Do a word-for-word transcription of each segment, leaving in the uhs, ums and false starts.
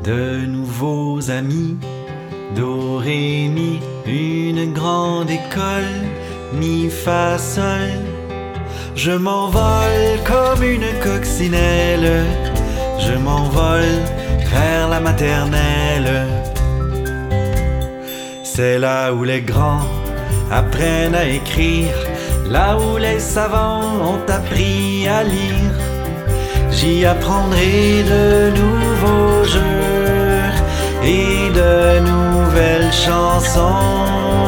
De nouveaux amis, do, ré, mi, une grande école, mi, fa, sol. Je m'envole comme une coccinelle, je m'envole vers la maternelle. C'est là où les grands apprennent à écrire, là où les savants ont appris à lire. J'y apprendrai de nouveaux jeux et de nouvelles chansons.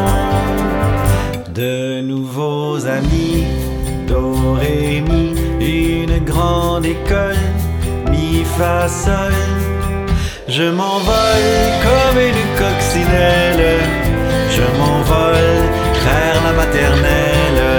De nouveaux amis, do, ré, mi, une grande école, mi, fa, sol. Je m'envole comme une coccinelle, je m'envole vers la maternelle.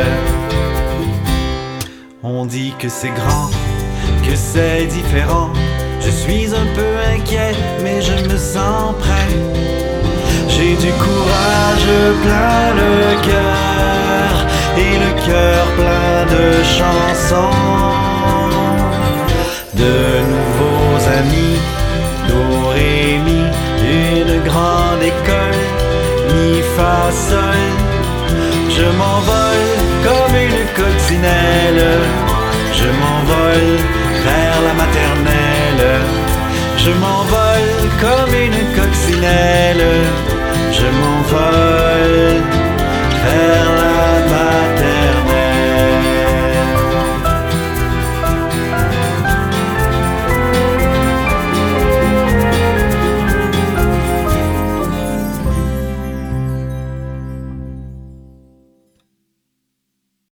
On dit que c'est grand, que c'est différent. Je suis un peu inquiet, mais je me sens prêt. J'ai du courage plein le cœur et le cœur plein de chansons. De nouveaux amis, do, ré, mi, une grande école, mi, fa, sol. Je m'envole comme une coccinelle, je m'envole vers la maternelle. Je m'envole comme une coccinelle, je m'envole